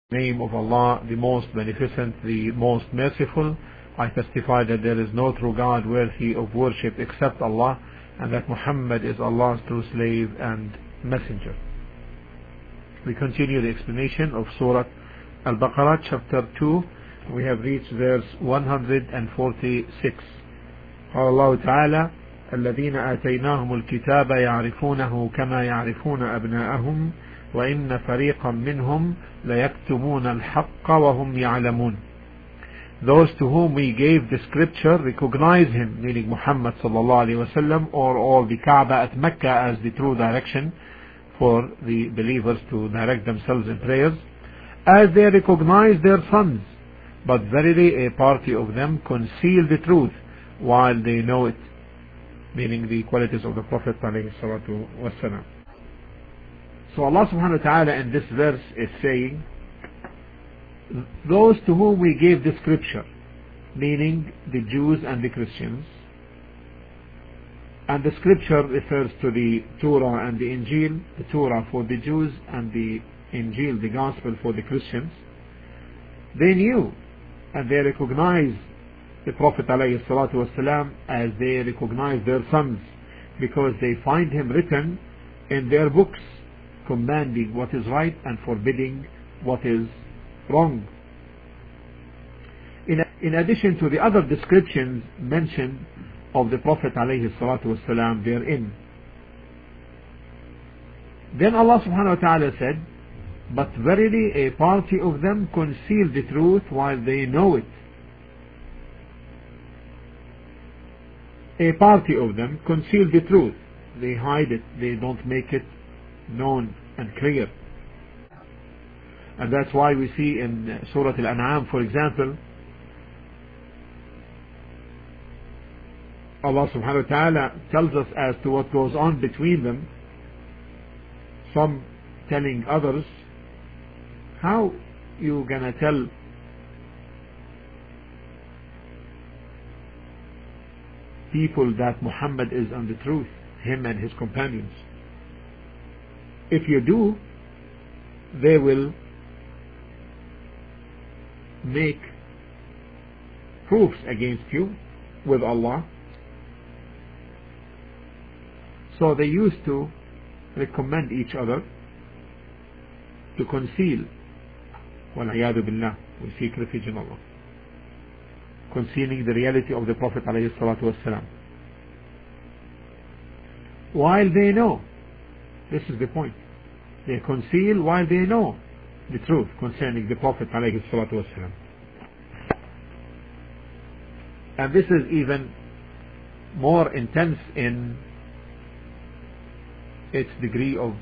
Name of Allah, the most beneficent, the most merciful. I testify that there is no true God worthy of worship except Allah, and that Muhammad is Allah's true slave and messenger. We continue the explanation of Surah Al-Baqarah, chapter 2. We have reached verse 146. قال الله تعالى: الذين آتيناهم الكتاب يعرفونه كما يعرفون أبناءهم وإن فريقا منهم ليكتمون الحق وهم يعلمون. Those to whom we gave the scripture recognize him, meaning Muhammad sallallahu alaihi wasallam, or the Kaaba at Mecca, as the true direction for the believers to direct themselves in prayers, as they recognize their sons. But verily a party of them conceal the truth while they know it, meaning the qualities of the Prophet alayhi salatu wasalam. So Allah subhanahu wa ta'ala in this verse is saying, those to whom we gave the scripture, meaning the Jews and the Christians, and the scripture refers to the Torah and the Injil, the Torah for the Jews and the Injil, the Gospel, for the Christians. They knew and they recognized the Prophet alayhi salatu wasalam as they recognize their sons, because they find him written in their books, commanding what is right and forbidding what is wrong. In addition to the other descriptions mentioned of the Prophet alayhi salatu wasalam therein. Then Allah subhanahu wa ta'ala said, but verily a party of them conceal the truth while they know it. A party of them conceal the truth. They hide it. They don't make it known and clear. And that's why we see in Surah Al-An'am, for example, Allah subhanahu wa ta'ala tells us as to what goes on between them, some telling others, how you gonna tell people that Muhammad is on the truth, him and his companions? If you do, they will make proofs against you with Allah. So they used to recommend each other to conceal, وَالْعِيَاذُ بِاللَّهِ, we seek refuge in Allah, concealing the reality of the Prophet alayhi salatu wasalam, while they know. This is the point. They conceal while they know the truth concerning the Prophet alayhi salatu wasalam. And this is even more intense in its degree of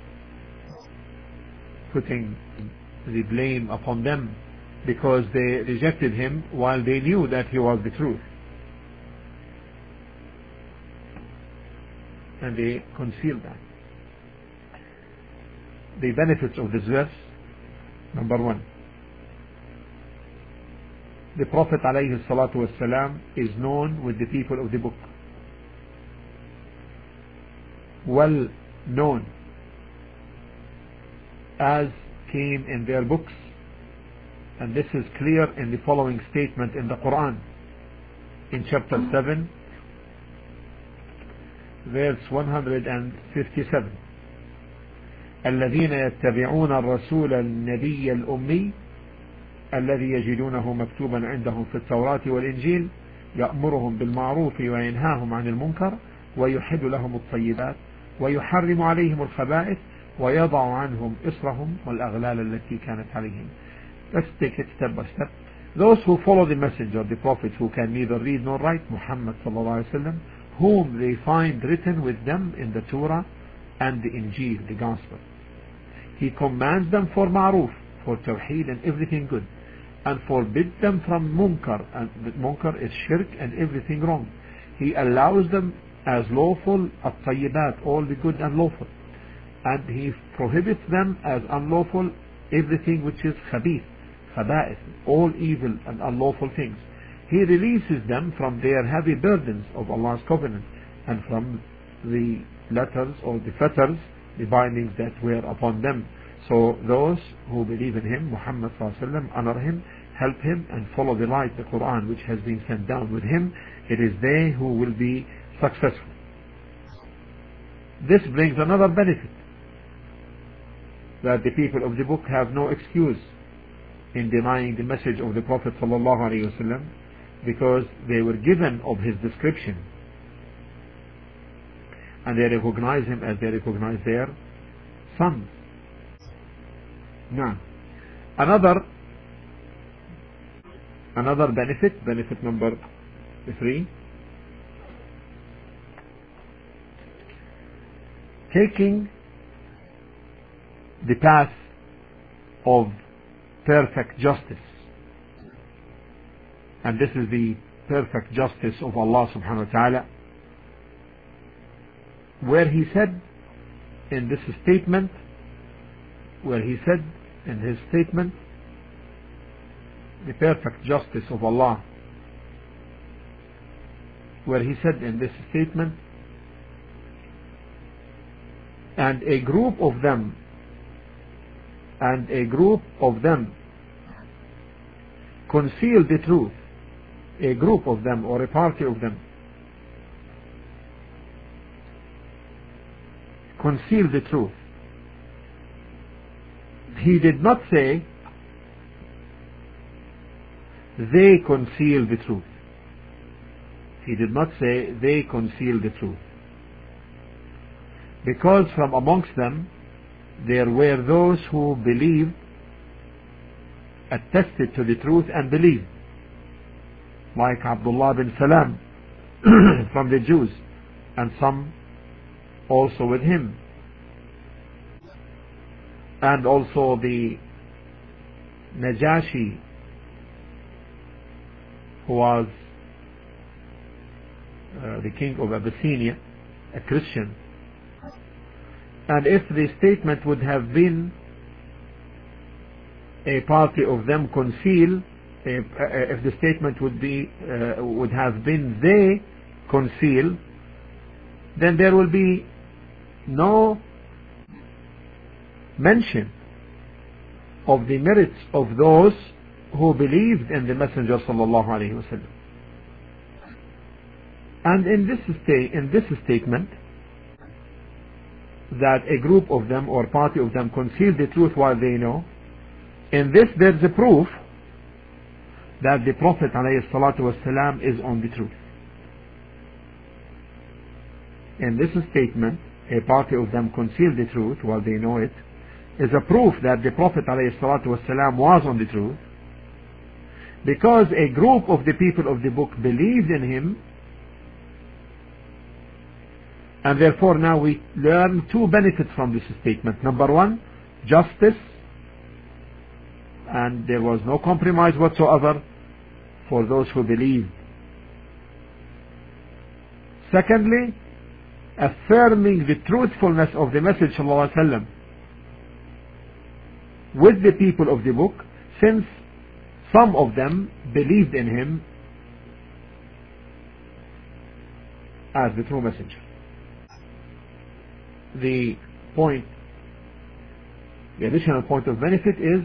putting the blame upon them, because they rejected him while they knew that he was the truth, and they concealed that. The benefits of this verse: number one, the Prophet alayhi salatu wasalam is known with the people of the book, well known, as came in their books, and this is clear in the following statement in the Quran, in chapter 7, verse 157. الذين يتبعون الرسول النبي الأمي الذي يجدونه مكتوبا عندهم في التوراة والإنجيل يأمرهم بالمعروف وينهاهم عن المنكر ويحل لهم الطيبات ويحرم عليهم الخبائث ويضع عنهم إصرهم والأغلال التي كانت عليهم. Let's take it step by step. Those who follow the messenger, the prophet, who can neither read nor write, Muhammad sallallahu alaihi wasallam, whom they find written with them in the Torah and the Injil, the Gospel. He commands them for ma'ruf, for tawheed and everything good, and forbids them from munkar, and munkar is shirk and everything wrong. He allows them as lawful at-tayyibat, all the good and lawful, and he prohibits them as unlawful everything which is khabith, khaba'ith, all evil and unlawful things. He releases them from their heavy burdens of Allah's covenant and from the letters or the fetters, the bindings that were upon them, So those who believe in him, Muhammad ﷺ, honor him, help him, and follow the light, the Quran, which has been sent down with him, it is they who will be successful. This brings another benefit, that the people of the book have no excuse in denying the message of the Prophet ﷺ, because they were given of his description, and they recognize him as they recognize their son. Now, another benefit number 3, taking the path of perfect justice. And this is the perfect justice of Allah subhanahu wa ta'ala, where he said in his statement, the perfect justice of Allah, where he said in this statement, and a group of them conceal the truth, a group of them or a party of them conceal the truth. He did not say they conceal the truth. He did not say they conceal the truth, because from amongst them there were those who believed, attested to the truth and believed, like Abdullah bin Salam from the Jews, and some also with him, and also the Najashi, who was the king of Abyssinia, a Christian. And if the statement would have been a party of them conceal, if the statement would have been they conceal, then there will be no mention of the merits of those who believed in the Messenger sallallahu alaihi wasallam. And in this statement, that a group of them or party of them conceal the truth while they know, in this there's a proof that the Prophet ﷺ is on the truth. In this statement, a party of them conceal the truth while they know it, is a proof that the Prophet ﷺ was on the truth, because a group of the people of the book believed in him. And therefore now we learn two benefits from this statement. Number one, justice, and there was no compromise whatsoever for those who believed. Secondly, affirming the truthfulness of the message sallallahu alaihi wasallam with the people of the book, since some of them believed in him as the true messenger. The additional point of benefit is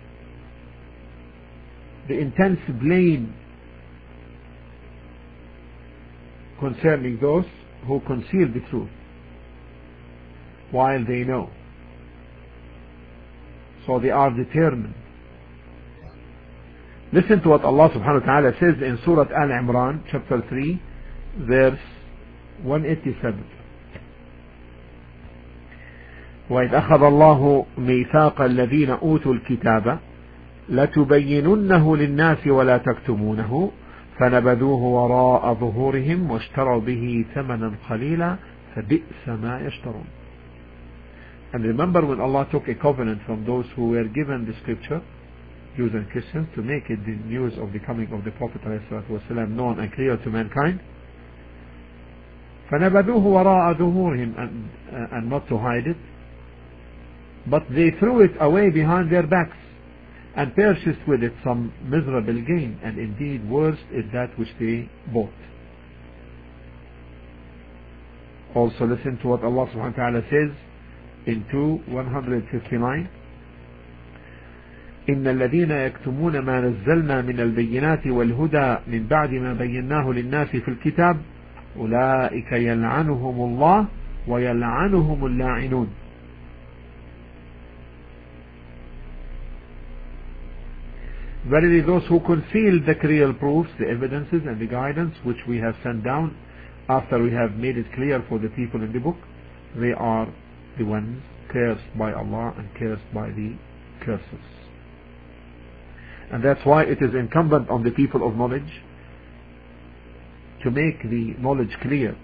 the intense blame concerning those who conceal the truth while they know. So they are determined. Listen to what Allah subhanahu wa ta'ala says in Surah Al-Imran, chapter 3, verse 187. وإذ أخذ الله ميثاق الذين أوتوا الكتاب لتبيننه للناس ولا تكتمونه فنبذوه وراء ظهورهم واشتروا به ثمنا قليلا فبئس ما يشترون. And remember when Allah took a covenant from those who were given the scripture, Jews and Christians, to make it the news of the coming of the Prophet ﷺ known and clear to mankind. فنبذوه وراء ظهورهم, and not to hide it, but they threw it away behind their backs and purchased with it some miserable gain, and indeed worse is that which they bought. Also listen to what Allah subhanahu wa ta'ala says in 2:159. إن الذين يكتمون ما نزلنا من البينات والهدى من بعد ما بيناه للناس في الكتاب أولئك يلعنهم الله ويلعنهم اللاعنون. Verily those who conceal the clear proofs, the evidences and the guidance which we have sent down after we have made it clear for the people in the book, they are the ones cursed by Allah and cursed by the curses. And that's why it is incumbent on the people of knowledge to make the knowledge clear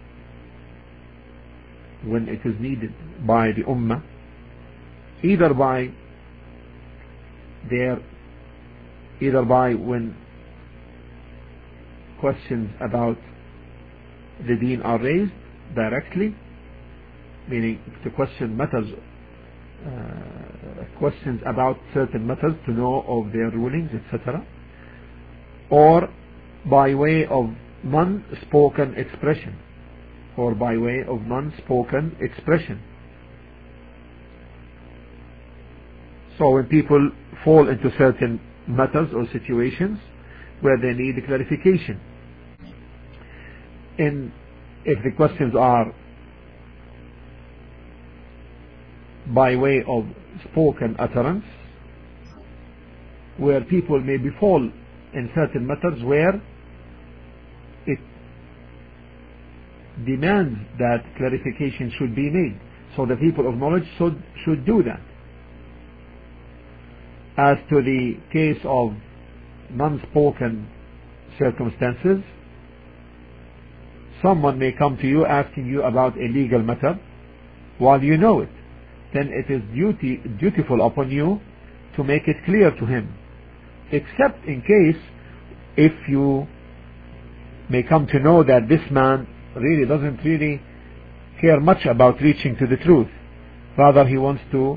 when it is needed by the Ummah, either by when questions about the deen are raised directly, meaning if the question matters, questions about certain matters to know of their rulings, etc., or by way of non-spoken expression, So when people fall into certain matters or situations where they need clarification, and if the questions are by way of spoken utterance, where people may fall in certain matters where it demands that clarification should be made, so the people of knowledge should do that. As to the case of non-spoken circumstances, someone may come to you asking you about a legal matter while you know it, then it is dutiful upon you to make it clear to him, except in case if you may come to know that this man really doesn't care much about reaching to the truth, rather he wants to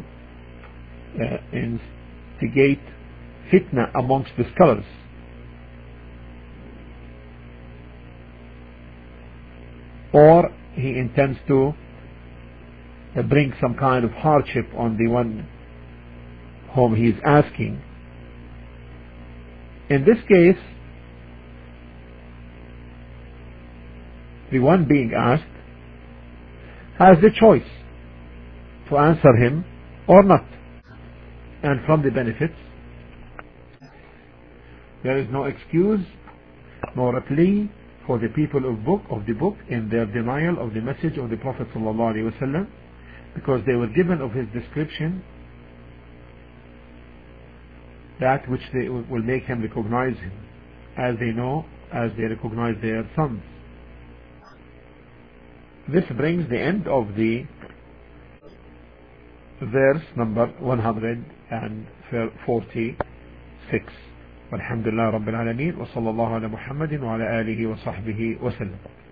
instigate fitna amongst the scholars, or he intends to bring some kind of hardship on the one whom he is asking. In this case, the one being asked has the choice to answer him or not. And from the benefits, there is no excuse nor a plea for the people of the book in their denial of the message of the Prophet ﷺ, because they were given of his description that which they will make him recognize him, as they recognize their sons. This brings the end of the verse number 146. Walhamdulillah Rabbil Alameen, wa sallallahu ala Muhammadin wa ala alihi wa sahbihi wa sallam.